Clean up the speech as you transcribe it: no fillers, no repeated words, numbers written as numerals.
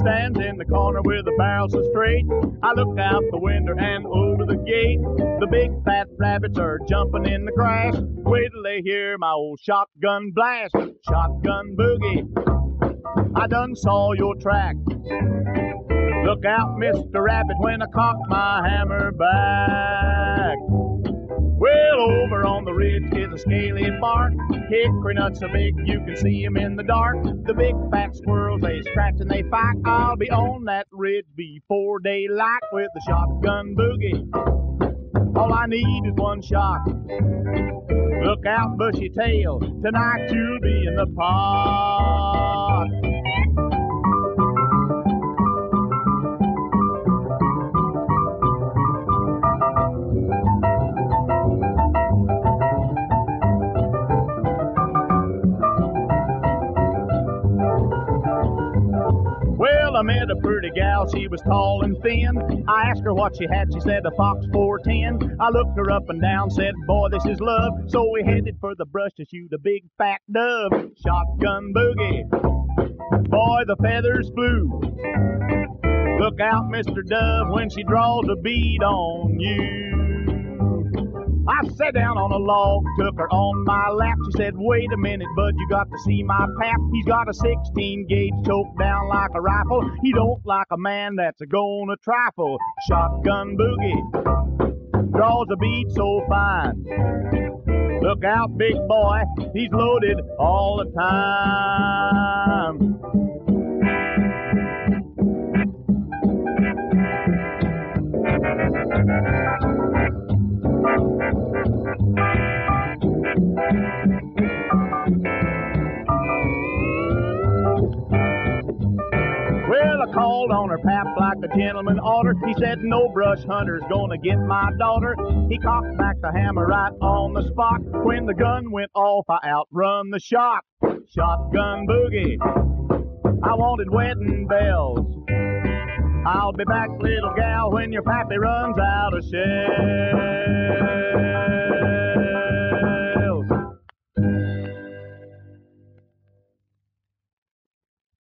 stands in the corner with the barrel so straight. I look out the window and over the gate. The big fat rabbits are jumping in the grass. Wait till they hear my old shotgun blast. Shotgun boogie, I done saw your track. Look out, Mr. Rabbit, when I cock my hammer back. Well, over on the ridge is a scaly bark. Hickory nuts so big you can see 'em in the dark. The big fat squirrels, they scratch and they fight. I'll be on that ridge before daylight with the shotgun boogie. All I need is one shot. Look out, bushy tail, tonight you'll be in the pot. Well, I met a pretty gal, she was tall and thin. I asked her what she had, she said a Fox 410. I looked her up and down, said, boy, this is love. So we headed for the brush to shoot a big fat dove. Shotgun boogie, boy, the feathers flew. Look out, Mr. Dove, when she draws a bead on you. I sat down on a log, took her on my lap. She said, wait a minute, bud, you got to see my pap. He's got a 16 gauge choked down like a rifle. He don't like a man that's a-gonna trifle. Shotgun boogie, draws a bead so fine. Look out, big boy, he's loaded all the time. Well, I called on her pap like a gentleman oughter. He said, no brush hunter's gonna get my daughter. He cocked back the hammer right on the spot. When the gun went off, I outrun the shot. Shotgun boogie, I wanted wedding bells. I'll be back, little gal, when your pappy runs out of shells.